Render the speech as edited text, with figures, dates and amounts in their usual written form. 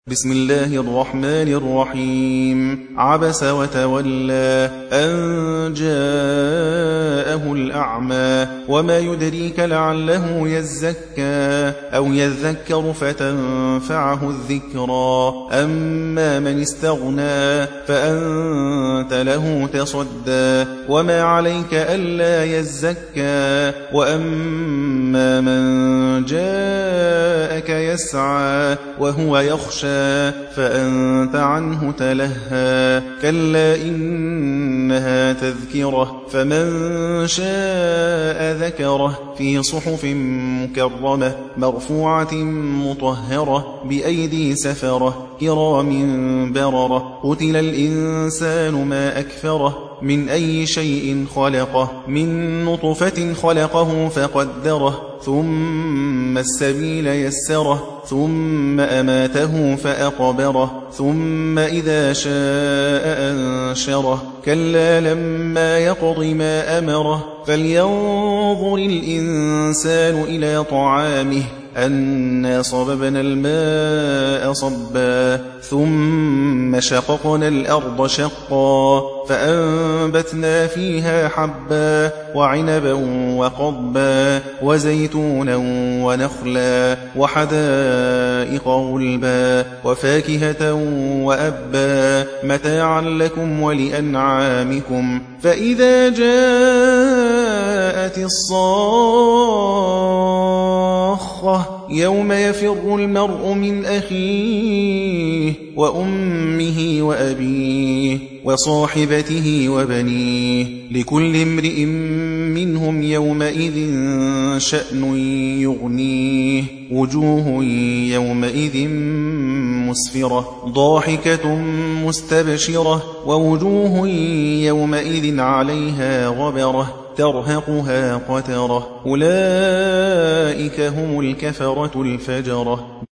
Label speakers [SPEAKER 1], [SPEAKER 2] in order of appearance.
[SPEAKER 1] بسم الله الرحمن الرحيم عبس وتولى أن جاءه الأعمى وما يدريك لعله يزكى أو يذكر فتنفعه الذكرى أما من استغنى فأنت له تصدى وما عليك ألا يزكى وأما من جاءك يسعى وهو يخشى فأنت عنه تلهى كلا إنها تذكرة فمن شاء ذكره في صحف مكرمة مرفوعة مطهرة بأيدي سفرة كرام بررة قتل الإنسان ما أكفره من أي شيء خلقه من نطفة خلقه فقدره ثم السبيل يسره ثم أماته فأقبره ثم إذا شاء أنشره كلا لما يقض ما أمره فلينظر الإنسان إلى طعامه أنا صببنا الماء صبا ثم شققنا الأرض شقا فأنبتنا فيها حبا وعنبا وقضبا وزيتونا ونخلا وحدائق غلبا وفاكهة وأبا متاعا لكم ولأنعامكم فإذا جاءت الصاخة يوم يفر المرء من أخيه وأمه وأبيه وصاحبته وبنيه لكل امرئ منهم يومئذ شأن يغنيه وجوه يومئذ مسفرة ضاحكة مستبشرة ووجوه يومئذ عليها غبرة ترهقها قترة أولئك هم الكفرة الفجرة.